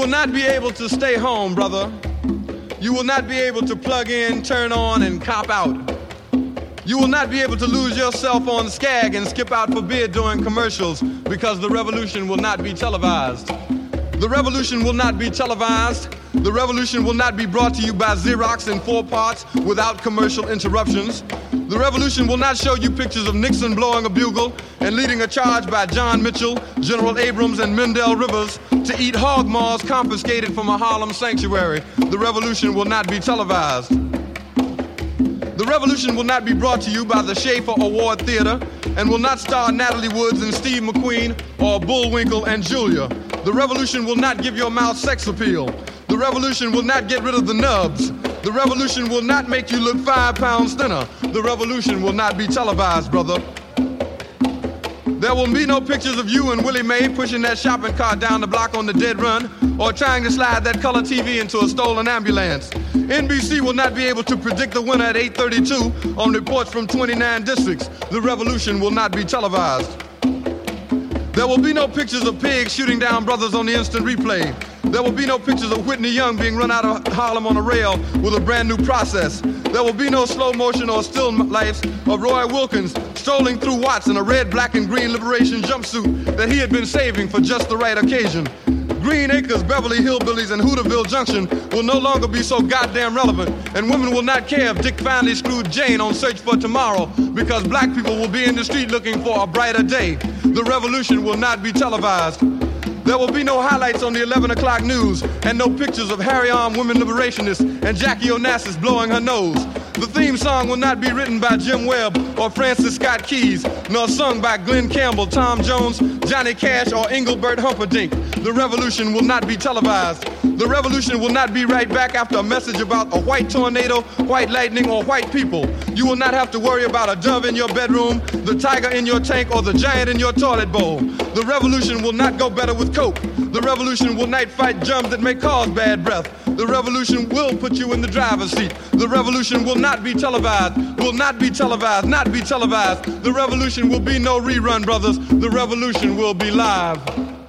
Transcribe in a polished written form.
will not be able to stay home, brother. You will not be able to plug in, turn on, and cop out. You will not be able to lose yourself on Skag and skip out for beer during commercials because the revolution will not be televised. The revolution will not be televised. The revolution will not be brought to you by Xerox in 4 parts without commercial interruptions. The revolution will not show you pictures of Nixon blowing a bugle and leading a charge by John Mitchell, General Abrams, and Mendel Rivers to eat hog maws confiscated from a Harlem sanctuary. The revolution will not be televised. The revolution will not be brought to you by the Schaefer Award Theater and will not star Natalie Woods and Steve McQueen or Bullwinkle and Julia. The revolution will not give your mouth sex appeal. The revolution will not get rid of the nubs. The revolution will not make you look 5 pounds thinner. The revolution will not be televised, brother. There will be no pictures of you and Willie Mae pushing that shopping cart down the block on the dead run or trying to slide that color TV into a stolen ambulance. NBC will not be able to predict the winner at 8:32 on reports from 29 districts. The revolution will not be televised. There will be no pictures of pigs shooting down brothers on the instant replay. There will be no pictures of Whitney Young being run out of Harlem on a rail with a brand new process. There will be no slow motion or still lifes of Roy Wilkins strolling through Watts in a red, black, and green liberation jumpsuit that he had been saving for just the right occasion. Green Acres, Beverly Hillbillies, and Hooterville Junction will no longer be so goddamn relevant, and women will not care if Dick finally screwed Jane on Search for Tomorrow because black people will be in the street looking for a brighter day. The revolution will not be televised. There will be no highlights on the 11 o'clock news and no pictures of Harry-armed women liberationists and Jackie Onassis blowing her nose. The theme song will not be written by Jim Webb or Francis Scott Keys, nor sung by Glenn Campbell, Tom Jones, Johnny Cash, or Engelbert Humperdinck. The revolution will not be televised. The revolution will not be right back after a message about a white tornado, white lightning, or white people. You will not have to worry about a dove in your bedroom, the tiger in your tank, or the giant in your toilet bowl. The revolution will not go better with coke. The revolution will not fight germs that may cause bad breath. The revolution will put you in the driver's seat. The revolution will not be televised, will not be televised, not be televised. The revolution will be no rerun, brothers. The revolution will be live.